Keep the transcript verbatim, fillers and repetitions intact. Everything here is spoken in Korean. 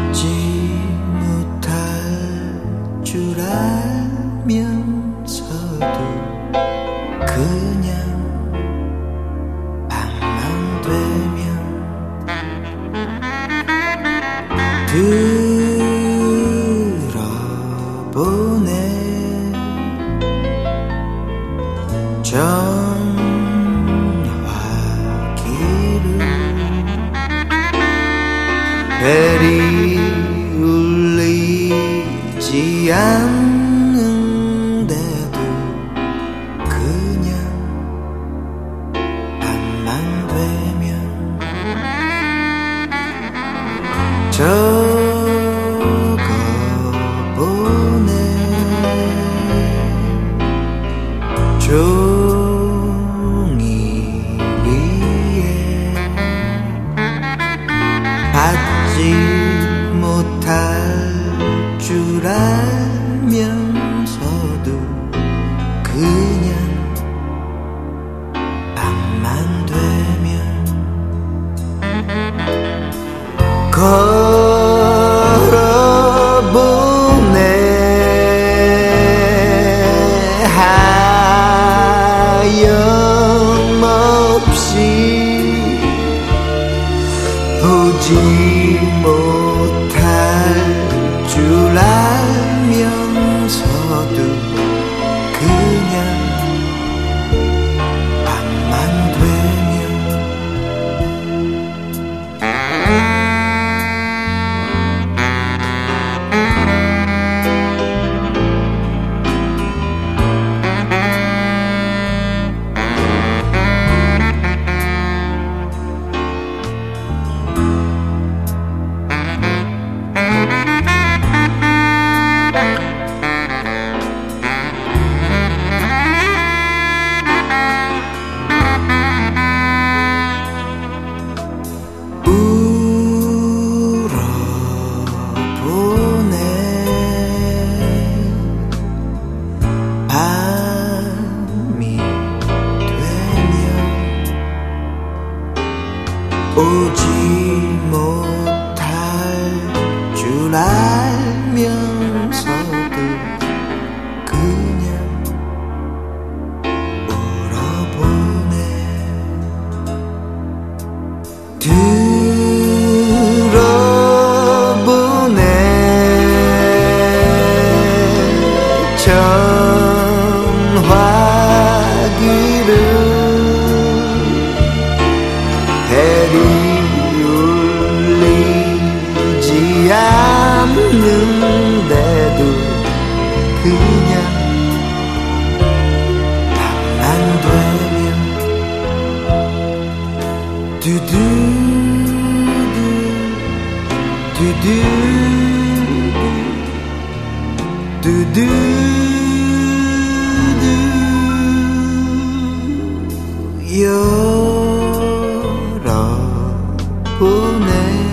받지 못할 줄 알면서도 그냥 밤만 되면 들어보네 전화기를 벨이 울리지 않는데도 그냥 밤만 되면 적어보네 종이 위에 받지 못할 줄 알면서도 그냥 밤만 되면 걸어보네 하염없이 보지 못할 줄 알면서도 그냥 밤만 되면 울어보네 밤이 되면 오지 못할 줄 알면서도 그냥 울어보네 들어보네 전화기를 벨이 울리지 않는데도 그냥 밤만 되면 두두두 두두두 두두두 열어보네